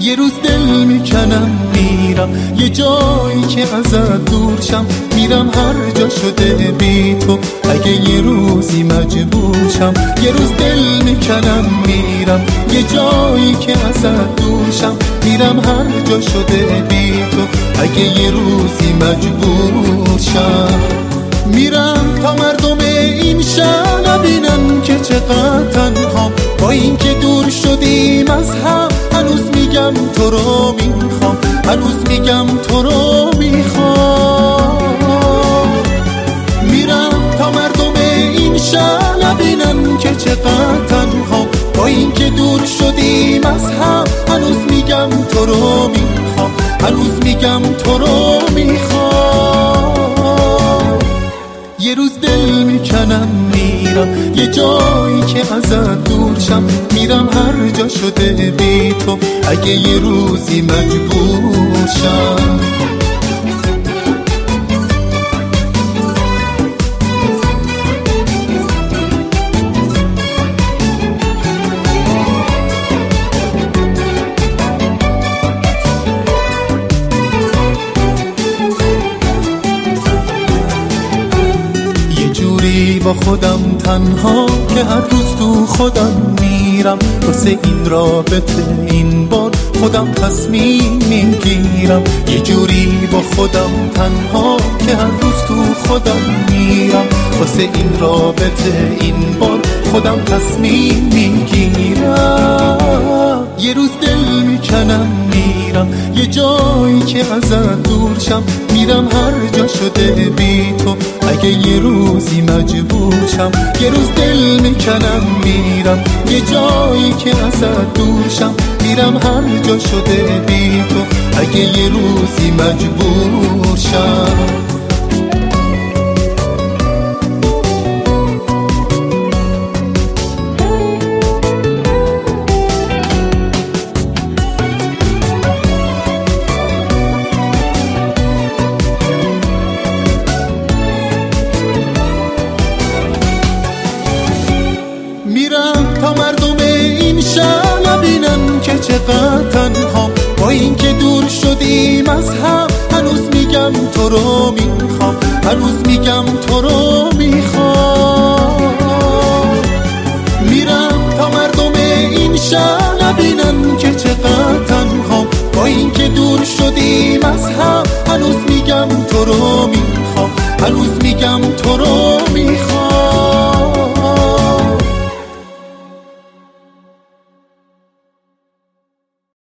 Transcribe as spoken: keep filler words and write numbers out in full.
یه روز دل میکنم میرم یه جایی که ازت دور شم، میرم هر جا شده بی تو اگه یه روزی مجبور شم. یه روز دل میکنم میرم یه جایی که ازت دور شم، میرم هر جا شده بی تو اگه یه روزی مجبور شم. میرم تا مردم این شهر نبینن که چقدر تنها، با این که دور شدیم از هم هنوز میگم تو رو میخوام، هنوز میگم تو رو میخوام. میرم تا مردم این شهر نبینن که چقدر تنها، با این که دور شدیم از هم هنوز میگم تو رو میخوام، هنوز میگم تو رو میخوام. یه روز دل میکنم میرم یه جایی که ازت دور شم، میرم هر جا شده بی تو اگه یه روزی مجبور شم. با خودم تنها که هر روز تو خودم میرم، واسه این رابطه این بار خودم تصمیم میگیرم. یه جوری با خودم تنها که هر روز تو خودم میرم، واسه این رابطه این بار خودم تصمیم میگیرم. یه روز دل میکنم میرم یه جایی که ازت دور شم، میرم هر جا شده بی تو اگه یه روزی مجبور شم. یه روز دل میکنم میرم یه جایی که ازت دور شم، میرم هر جا شده بی تو اگه یه روزی مجبور شم. میرم تا مردم این شهر نبینن که چقدر تنها، با این که دور شدیم از هم هنوز میگم تو رو میخوام، هنوز میگم تو رو میخوام. میرم تا مردم این شهر نبینن که چقدر تنها، با این که دور شدیم از هم هنوز میگم تو رو میخوام، هنوز میگم تو رو میخوام.